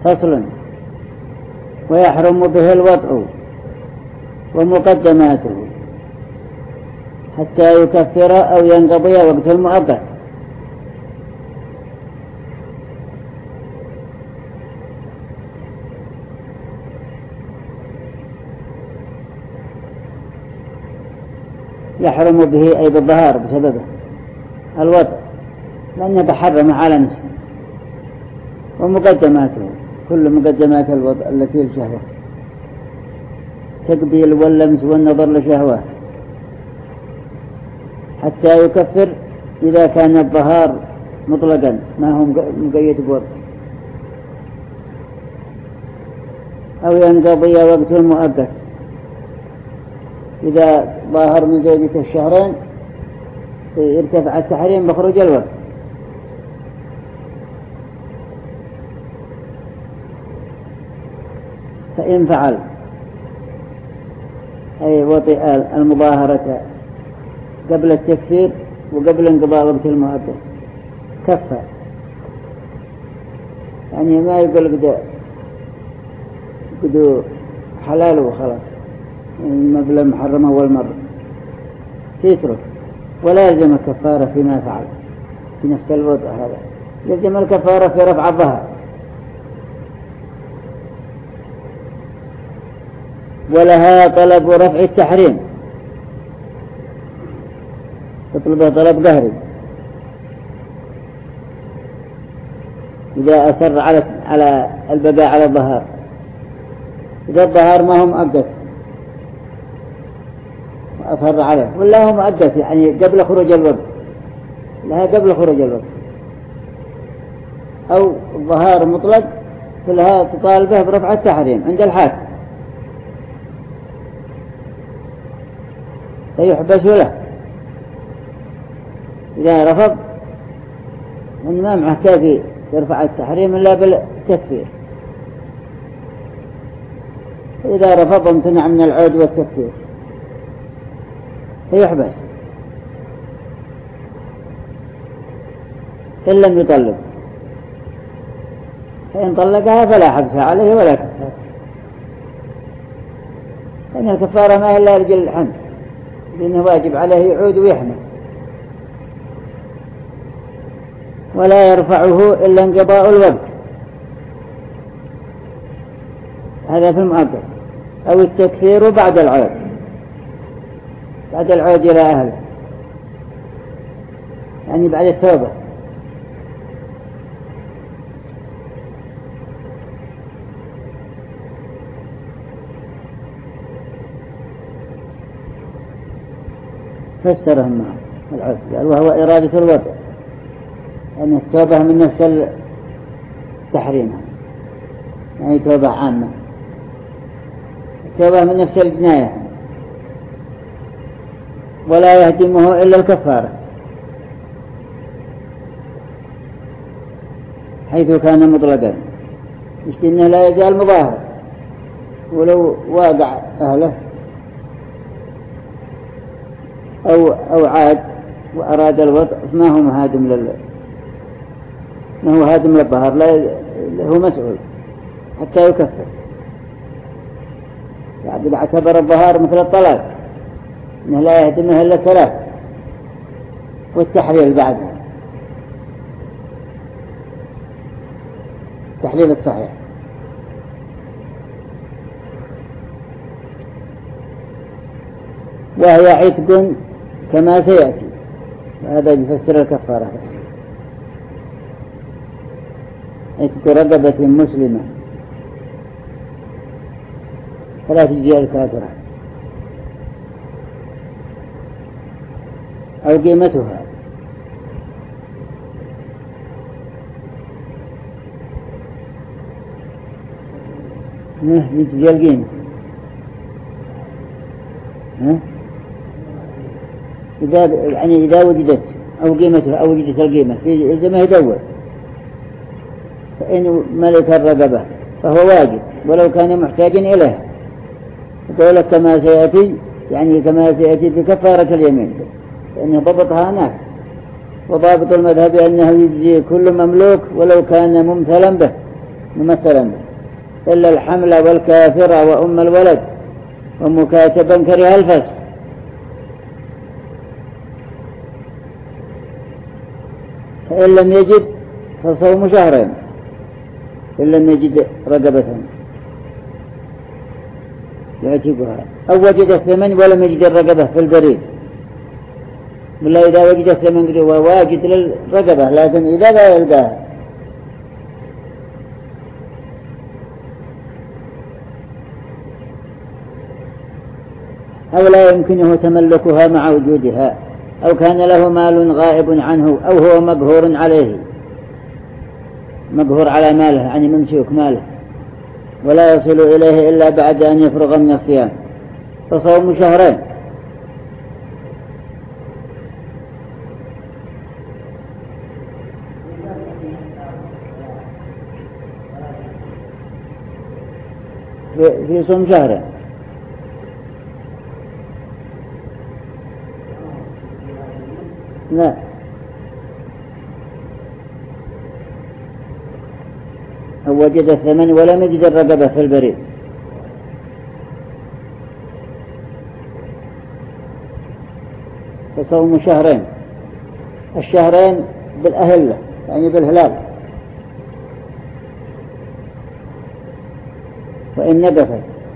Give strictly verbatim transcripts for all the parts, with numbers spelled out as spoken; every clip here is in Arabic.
فصل. ويحرم به الوطء ومقدماته حتى يكفر أو ينقضي وقت المؤقت. يحرم به أي بالظهار بسببه الوطء لأنه تحرم على نفسه، ومقدماته كل مقدمات الوطء التي الشهوة، تقبيل واللمس والنظر لشهوة، حتى يكفر إذا كان الظهار مطلقا ما هو مقيد بوقت، أو ينقضي وقت المؤقت إذا ظاهر من زوجة الشهرين يرتفع التحريم بخروج الوقت. فإن فعل أي وطئ المظاهرة قبل التكفير وقبل انقضاء وقت المؤقت كفى، يعني ما يقول قد قد حلال وخلاص المبلغ المحرم أول مرة يترك، ولا يلزم الكفارة فيما فعل في نفس الوضع هذا، يلزم الكفارة في رفع الظهر. ولها طلب رفع التحريم، تطلبه طلب قهري إذا أسر على على البقاء على الظهر، إذا الظهر ما هو مؤقت وأصر عليه، ولا هو مؤقت يعني قبل خروج الوقت، لها قبل خروج الوقت، أو الظهار مطلق فلها تطالبه برفع التحريم عند الحاكم فيحبس له إذا رفض، من ما معه كافي يرفع التحريم إلا بالتكفير، إذا رفض امتنع من العود والتكفير فيحبس إن لم يطلق، فإن طلقها فلا حبس عليه ولا كفارة، لأن الكفارة ما هي إلا رجل الحمد، لأنه واجب عليه يعود ويحمل، ولا يرفعه إلا انقضاء الوقت، هذا في المؤقت، أو التكفير بعد العود، بعد العود إلى أهله، يعني بعد التوبة. فسرهم معه العود قال وهو إرادة الوضع، أن التوبة من نفس التحريم، يعني توبة عامة، التوبة من نفس الجناية، ولا يهدمه إلا الكفارة حيث كان مطلقا، مش إنه لا يزال مظاهر ولو واقع أهله أو أو عاد وأراد الوضع ما هو مهادم لل ما هو هادم للظهر، لا هو مسؤول حتى يكفر، يعني اعتبر الظهار مثل الطلاق إنه لا يهدمه إلا ثلاث، والتحليل بعدها التحليل الصحيح. وهي عتق كما سيأتي، وهذا يفسر الكفارة، عتق رقبة مسلمة فلا تجزي الكافرة أو قيمتها، تجزي القيمة، إذا يعني إذا وجدت أو قيمتها أو وجدت القيمة في زي ما يدور، فإن ملك الرقبة فهو واجب ولو كان محتاجا إليه، يقول لك كما سيأتي، يعني كما سيأتي بكفارة اليمين، لأنه ضبطها هناك، وضابط المذهب أنه يجزي كل مملوك ولو كان ممثلا به، مثلا إلا الحمل والكافر وأم الولد ومكاتبا كره الفسق. فإن لم يجد فصوم شهرين إن لم يجد رقبة يعتبرها، أو وجد الثمن ولم يجد الرقبة في البريد، ولا إذا وجد الثمن هو واجد للرقبة لكن إذا لا يلقاها أو لا يمكنه تملكها مع وجودها، أو كان له مال غائب عنه، أو هو مقهور عليه مقهور على ماله يعني ممسوك ماله ولا يصل إليه إلا بعد أن يفرغ من الصيام، فصوم شهرين. في صوم شهرين لا، أو وجد الثمن ولم يجد الرقبة في البريد، فصوم شهرين. الشهرين بالأهلة يعني بالهلال، وإن نقصت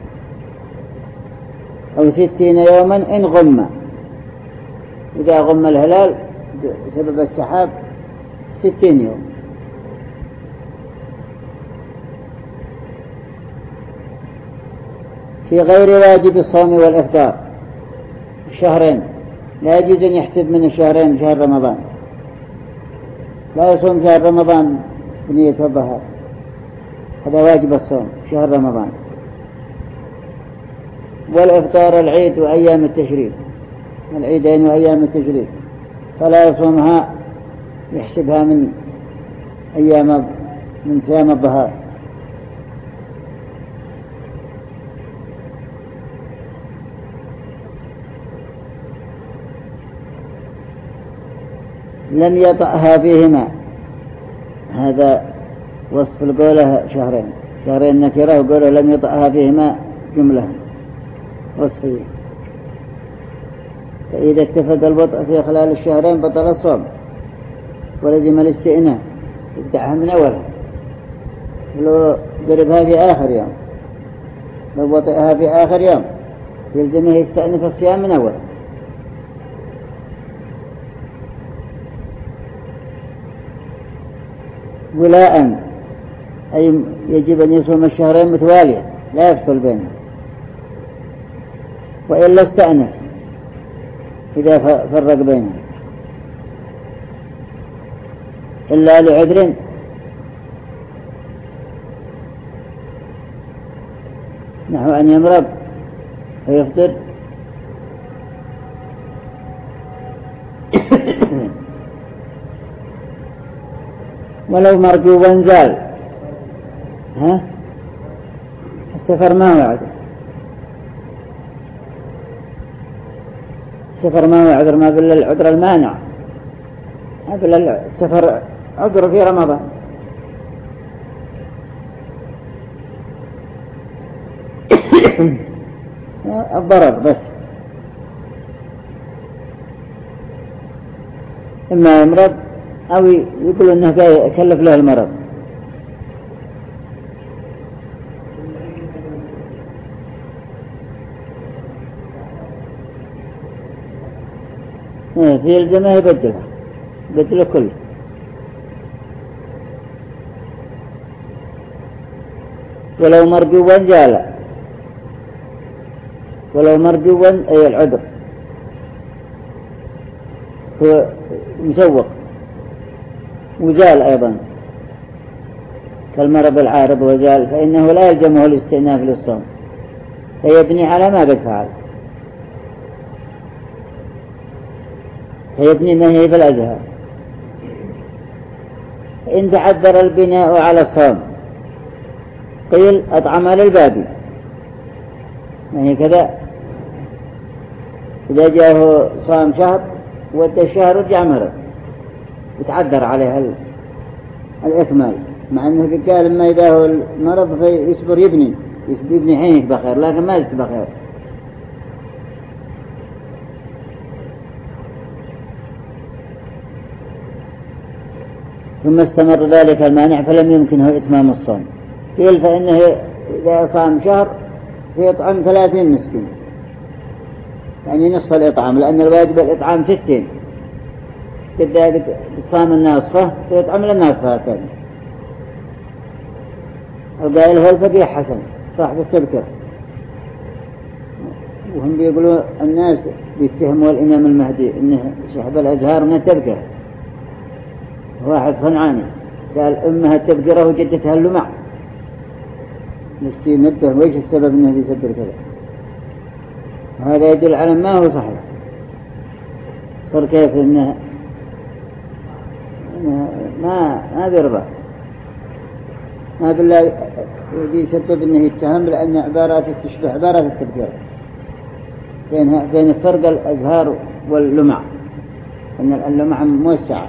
أو ستين يوما إن غم، إذا غم الهلال بسبب السحاب ستين يوم. في غير واجب الصوم والإفطار شهرين، لا يجوز أن يحسب من الشهرين شهر رمضان، لا يصوم شهر رمضان بنية الظهر، هذا واجب الصوم شهر رمضان. والإفطار العيد وأيام التشريق، العيدين وأيام التشريق، فلا يصومها يحسبها من أيام من صيام الظهر. لم يطأها فيهما، هذا وصف القولة شهرين، شهرين نكرة وقوله لم يطأها فيهما جملة وصفية. فإذا اتفق الوطأ في خلال الشهرين بطل الصوم ولزم الاستئناف، يبدأها من أولها، ولو قربها في آخر يوم، لو وطئها في آخر يوم يلزمه يستأنف الصيام من أولها. ولاء أي يجب أن يصوم الشهرين متوالية لا يفصل بينهم، وإلا استأنف إذا فرق بينهم، إلا لعذر نحو أن يمرض فيفطر ولو مرجوبا زال. ها السفر ما هو عذر، السفر ما هو عذر، ما بل العذر المانع، ما بل السفر عذر في رمضان. الضرر بس، إما يمرض أو يقول إنه يكلف له المرض. في الجماعة يبدلها يبدله كله. ولو مرجوا زال، ولو مرجوا أي العذر هو مسوق وزال أيضا كالمرض العارض وزال، فإنه لا يلزمه الاستئناف للصوم، فيبني على ما قد فعل، فيبني ما هي في الأزهار. إن تعذر البناء على الصوم قيل أطعم للبادي، يعني كذا إذا جاءه صام شهر ودى الشهر رجع مرض وتعذر عليه الإكمال مع أنه قال ما إذا هو المرض فيصبر يبني يبني حين يكبر خير، لكن ما يكبر خير. ثم استمر ذلك المانع فلم يمكنه إتمام الصوم. قيل فإنه إذا صام شهر فيطعم ثلاثين مسكين، يعني نصف الإطعام، لأن الواجب الإطعام ستين، قد صام الناصفة فيطعم للناصفة الثانية. القائل هو الفقيه حسن صاحب التذكرة، وهم بيقولوا الناس بيتهموا الإمام المهدي إنه سحب الأزهار من التذكرة. واحد صنعاني قال أمها التذكرة وجدتها اللمع، مسكين نبه وإيش السبب إنه بيسبر كذا. هذا يدل على ما هو صحيح. صار كيف إنه, إنه ما ما بيرضى، ما بالله يسبب إنه يتهم، لأن عبارات تشبه عبارات التذكرة بينها بين فرق الأزهار واللمع، إن اللمع موسعة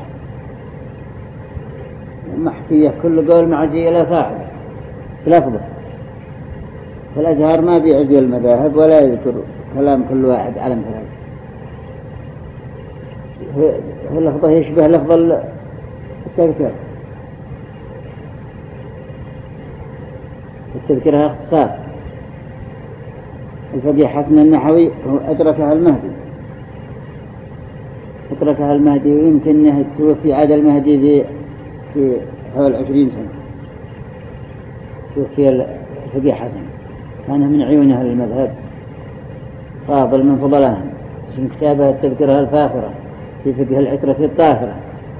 ومحكية كل قول معزي إلى صاحب لفظه، فالأزهار ما بيعزي المذاهب ولا يذكر كلام كل واحد على مثال. هو لفظه يشبه لفظ التذكرة. التذكرة اختصار. الفقيه حسن النحوي هو أدركها المهدي أدركها المهدي ويمكن أنه توفي عاد المهدي في في حول عشرين سنة. توفي الفقيه حسن، كان من عيونه المذهب، فاضل من فضلهم. اسم كتابه التذكرة الفاخرة في فقه العترة الطاهرة.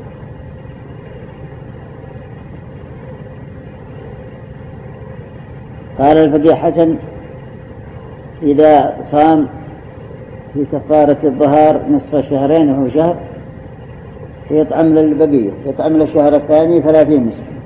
قال الفقيه حسن إذا صام في كفارة الظهار نصف شهرين وهو شهر يطعم للبقية، يطعم للشهر الثاني ثلاثين مسكين.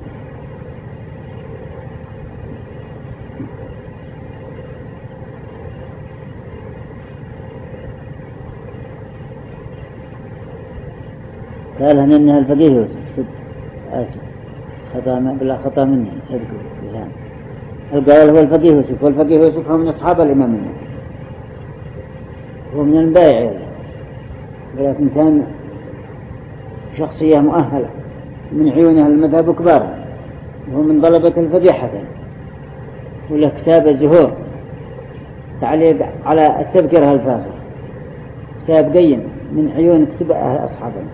قال هنا إنها الفقيه يوسف صدق آسف خطأ بلا خطأ مني صدقوا لسان. القائل هو الفقيه يوسف، والفقيه يوسف هو من أصحاب الإمام المهدي، هو من البائع، ولكن كان شخصية مؤهلة من عيونها المذهب كبار، وهو من طلبة الفقيه حسن، وله كتاب الزهور تعليق على التذكرة الفاخرة، كتاب قيم من عيون كتب أهل أصحابه.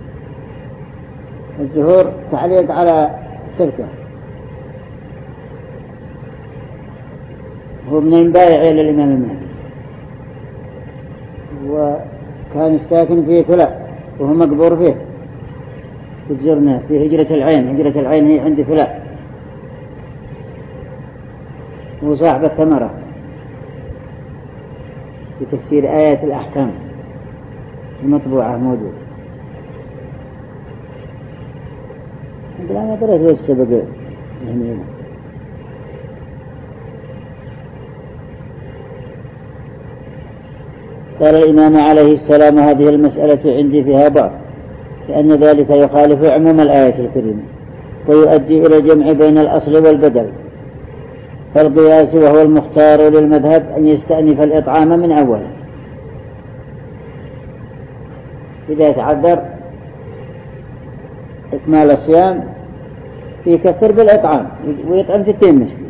الزهور تعليق على التذكرة، هو من البائع للإمام المهدي، وكان الساكن في فلاء وهو مقبور فيه تجرنا في هجرة العين. هجرة العين هي عند فلاء، وصاحب الثمرات في تفسير آيات الأحكام المطبوعة موجود. لا ما درت وش سبق يعني. قال الإمام عليه السلام هذه المسألة عندي فيها ضعف، لأن ذلك يخالف عموم الآية الكريمة ويؤدي إلى الجمع بين الأصل والبدل. فالقياس وهو المختار للمذهب أن يستأنف الإطعام من أوله إذا يتعذر إكمال الصيام يكفر بالإطعام ويطعم ستين مسكين.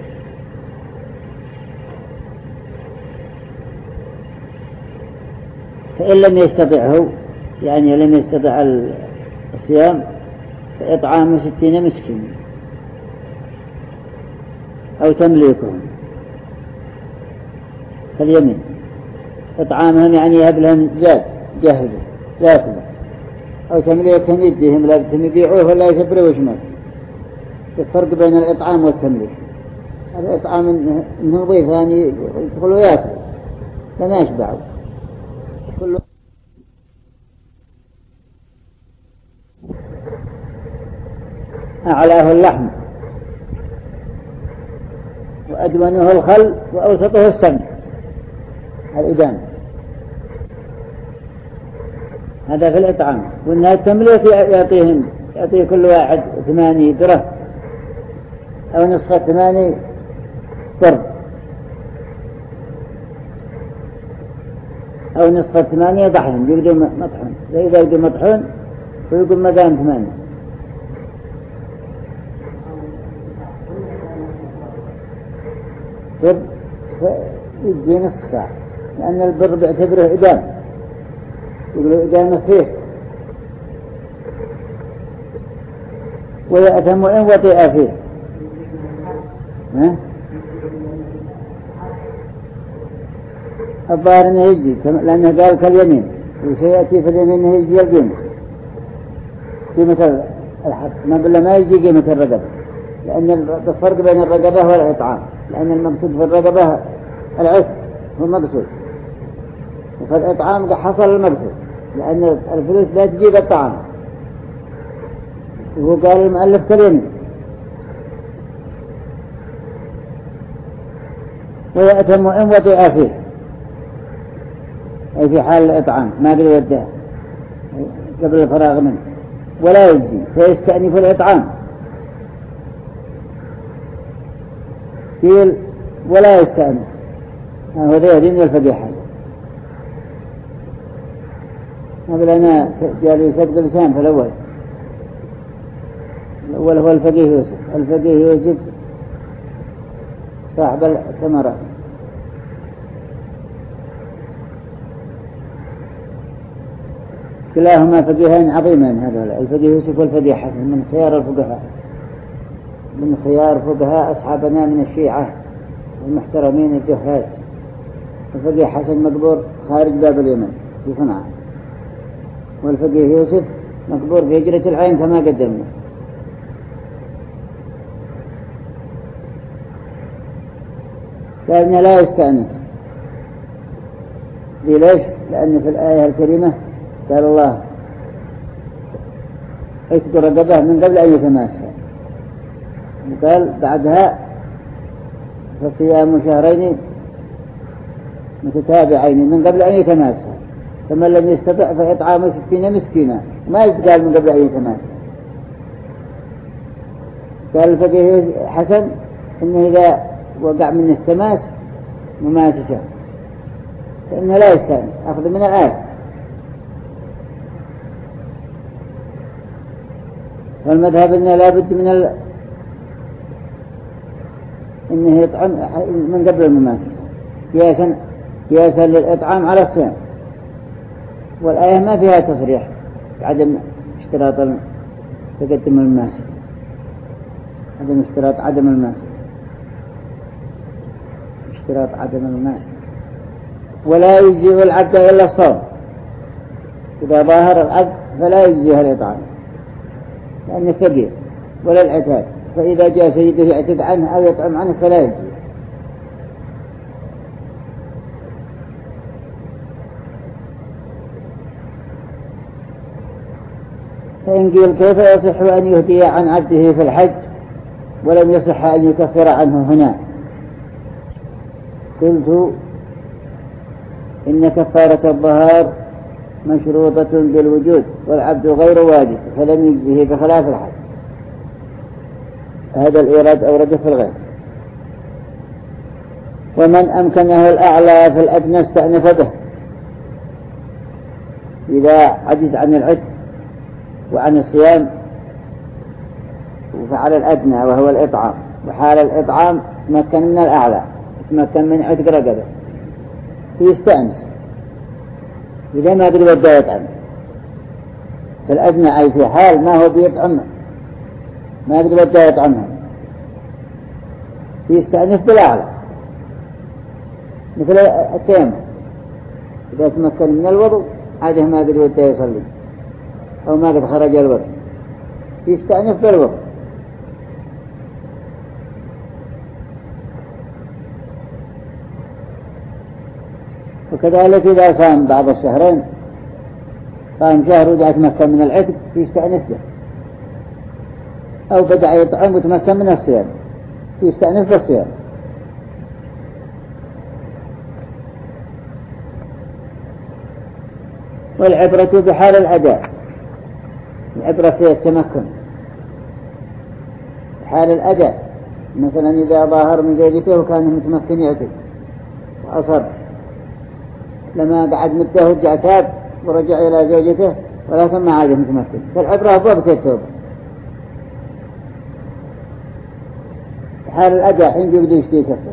فإن لم يستطعه يعني لم يستطع الصيام فإطعام ستين مسكين أو تمليكهم فاليمين إطعامهم يعني يهب لهم زاد جاهزة يأكل، أو تمليكهم يديهم لا يبيعوه ولا يسبروا وشمال. الفرق بين الإطعام والتمليك، الإطعام إنه ضيفان يدخلوا يأكلوا لما يشبعوا كله. أعلاه اللحم وأدونه الخل وأوسطه السمن الإدام، هذا في الإطعام. وإنها التمليك يعطيهم يعطي كل واحد ثمانية درهم أو نصف الثماني قرب، أو نصف الثمانية ضحن يقدر مطحون، إذا يقدر مطحون ويقول مدام ثمانية. قرب يجي نصف ساعة، لأن البر بيعتبره إدام، يقولوا إدامة فيه. ويأثم إن وطئ فيه. ها؟ الظاهر أنه يجي لأنه قال كاليمين، وسيأتي في اليمين أنه يجي القيمة، قيمة الحق، ما بالله ما يجي قيمة الرقبة، لأن الفرق بين الرقبة والإطعام، لأن المقصود في الرقبة العتق هو المقصود، وفي الإطعام حصل المقصود، لأن الفلوس لا تجيب الطعام. وهو قال المؤلف كاليمين. ويأتم إن وطئ فيه، أي في حال الإطعام ما قدر يودها قبل الفراغ منه، ولا يجزي فيستأنف الإطعام. قيل ولا يستأنف، هو ذا يدين الفقيحة. قبل أنا جالي صدق لسان في الأول، الأول هو الفقيه يوسف، الفقيه يوسف صاحب الثمرات. كلاهما فقيهين عظيمين، هذا الفقيه يوسف والفقيه حسن من خيار الفقهاء، من خيار فقهاء أصحابنا من الشيعة المحترمين الجهال. الفقيه حسن مقبور خارج باب اليمن في صنعاء، والفقيه يوسف مقبور في هجرة العين كما قدمنا. لأنه لا يستأنف. ليش؟ لأن في الآية الكريمة قال الله اتقوا رقبه من قبل أن يتماسها، وقال بعدها فصيام شهرين متتابعين من قبل أن يتماسها، فمن لم يستطع فإطعام ستين مسكينا، ما يتقال من قبل أن يتماسها. قال الفقيه حسن إنه إذا وقع من التماس مماسسة فإنه لا يستأنف، أخذ من الآية. والمذهب إنه لا بد من ال... إنه يطعم من قبل المماسسة قياسا قياسا للإطعام على الصيام، والآية ما فيها تصريح عدم اشتراط تقدم المماسسة، عدم اشتراط عدم المماسسة، اشتراط عدم المماسسة. ولا يجزئ العبد إلا الصوم، إذا ظاهر العبد فلا يجزيه الإطعام لأنه فقير ولا العتاد، فإذا جاء سيده يعتد عنه أو يطعم عنه فلا يجزي. فإن قيل كيف يصح أن يهدي عن عبده في الحج ولم يصح أن يكفر عنه هنا؟ قلت إن كفارة الظهار مشروطة بالوجود والعبد غير واجب فلم يجزه بخلاف الحج. هذا الإيراد أورده في الغير. ومن أمكنه الأعلى في الأدنى استأنف به، إذا عجز عن العتق وعن الصيام وفعل الأدنى وهو الإطعام، وحال الإطعام تمكن من الأعلى، تمكن من عتق رقبه، يستأنف إذا ما قد ودا يطعم في الأدنى، أي في حال ما هو بيطعم ما قد ودا يطعمها، يستأنف بالأعلى مثل التيمم، إذا تمكن من الوضوء عاده ما قد ودا يصلي أو ما قد خرج الوقت يستأنف بالوضوء. وكذلك إذا صام بعض الشهرين، صام شهر وجاء تمكن من العتق يستأنف به، أو بدأ يطعم وتمكن من الصيام يستأنف بالصيام. والعبرة بحال الأداء، العبرة في التمكن حال الأداء، مثلا إذا ظاهر من زوجته وكان متمكن يعتد وأصر، لما قعد مدة ورجع تاب ورجع إلى زوجته ولكن ما عاد متمكن، فالعبرة بوقت التوبة. حال الأداء حين يبدو يشتي كفر،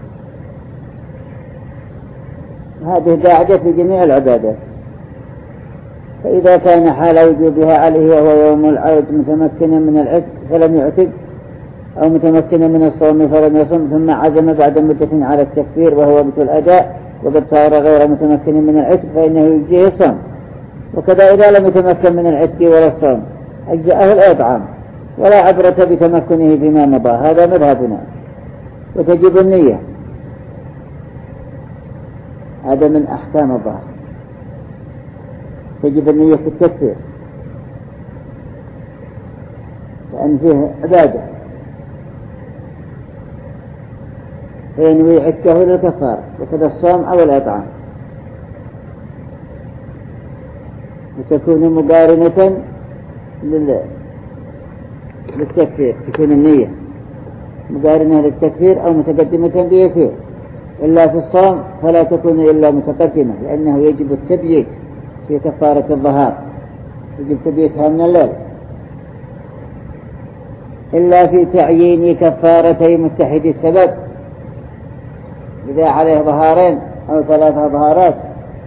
هذه قاعدة في جميع العبادات. فإذا كان حال وجوبها عليه وهو يوم العيد متمكنا من العتق فلم يعتق، أو متمكنا من الصوم فلم يصم، ثم عزم بعد مدة على التكفير وهو وقت الأداء وقد صار غير متمكن من العتق فإنه يجزيه الصوم. وكذا إذا لم يتمكن من العتق ولا الصوم أجزأه الإطعام، ولا عبرة بتمكنه فيما مضى. هذا مذهبنا. وتجب النية، هذا من أحكام الظهر، تجب النية في التكفير لأن فيه عبادة، فينوي عتقه للكفار، وكذا الصوم أو الإطعام، وتكون مقارنة للتكفير، تكون النية مقارنة للتكفير أو متقدمة بيسير. إلا في الصوم فلا تكون إلا متقدمة، لأنه يجب التبييت في كفارة الظهار، يجب تبييتها من الليل. إلا في تعيين كفارتي متحد السبب، إذا عليه ظهارين أو ثلاثة ظهارات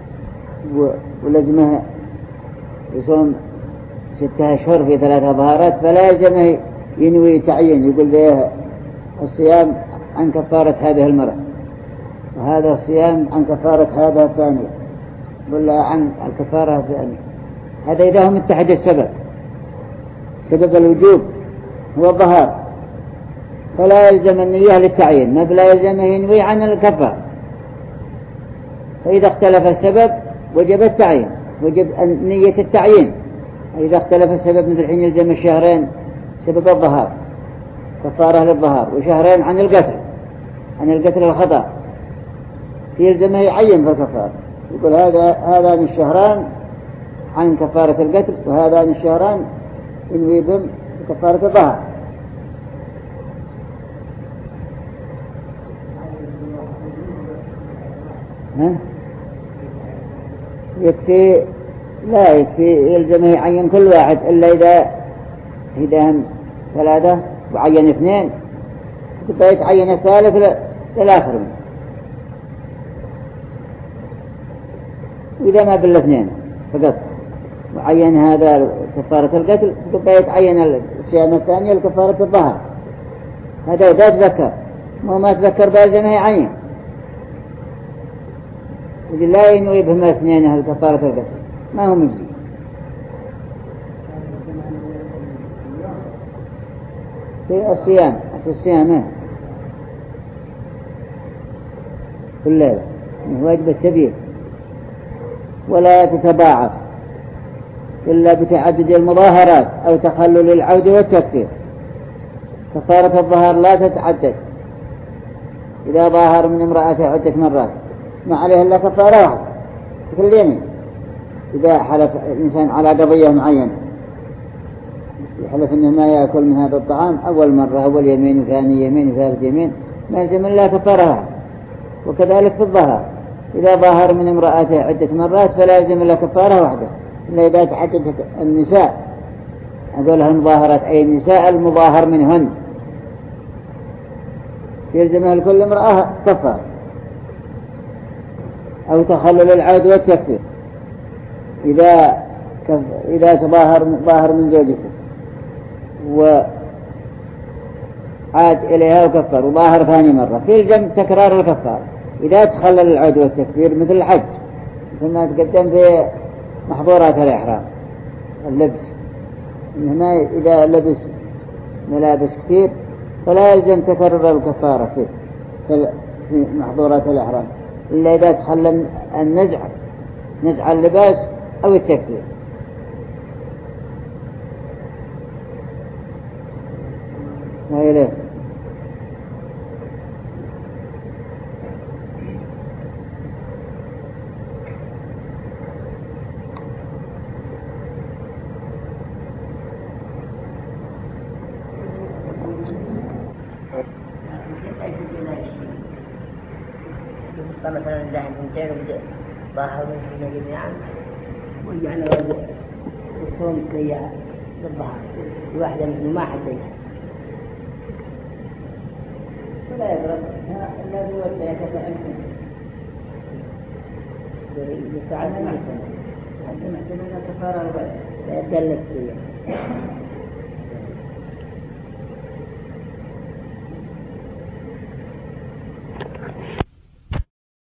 ولزمه يصوم ستة أشهر في ثلاثة ظهارات، فلا يلزمه ينوي تعيين، يقول له الصيام عن كفارة هذه المرة، وهذا الصيام عن كفارة هذا الثانية، يقول له عن الكفارة الثانية. هذا إذا هم متحد السبب، سبب الوجوب هو الظهار، فلا يلزم النية للتعيين، ما بلا يلزمه ينوي عن الكفارة. فإذا اختلف السبب وجب التعيين، وجب نية التعيين. إذا اختلف السبب مثل حين يلزم الشهرين سبب الظهار كفارة للظهار، وشهرين عن القتل عن القتل الخطأ، يلزمه يعين في الكفارة، يقول هذا هذان الشهران عن كفارة القتل، وهذان الشهران ينوي بهم كفارة الظهار. ها؟ يكفي لا يكفي يلزمه يعين كل واحد، إلا إذا إذا هم ثلاثة وعين اثنين يبقى يتعين الثالث للآخر منه. وإذا ما بالاثنين فقط وعين هذا كفارة القتل يبقى يتعين الصيام الثاني لكفارة الظهر. هذا إذا تذكر، مو ما تذكر بلزمه يعين، يقول لا ينوي بهم اثنين أهل كفارة القتل، ما هو مجزي. في الصيام في الصيام في الليل واجب التبييت، ولا تتباعد إلا بتعدد المظاهرات أو تخلل العود والتكفير. كفارة الظهر لا تتعدد، إذا ظاهر من امرأته عدة مرات ما عليه إلا كفارة واحدة مثل اليمين. إذا حلف الإنسان على قضية معينة، يحلف إنه ما يأكل من هذا الطعام أول مرة، أول يمين وثاني يمين وثالث يمين، ما يلزم إلا كفارة واحدة. وكذلك في الظهر، إذا ظاهر من امرأته عدة مرات فلا يلزم إلا كفارة واحدة، إلا إذا تعددت النساء، هذولها المظاهرات أي النساء المظاهر منهن، يلزمها لكل امرأة كفارة. أو تخلل العود والتكفير، إذا كف... إذا تظاهر ظاهر من زوجته وعاد إليها وكفر وظاهر ثاني مرة، يلزم تكرار الكفار. إذا تخلل العود والتكفير مثل الحج، مثل ما تقدم في محظورات الإحرام اللبس، إنما إذا لبس ملابس كثير فلا يلزم تكرر الكفارة فيه في محظورات الإحرام، إلا إذا تخلل النزع نزع اللباس أو التكفير. وإليه يبقى مثلا عنده اثنتين وبدأ ظاهر منهن جميعا ويجعل له الصوم كي الظهر واحدة منه ما حديها ولا يضرب الذي ولا يتفعل يتعلم عندنا كفارة لا يدلت فيها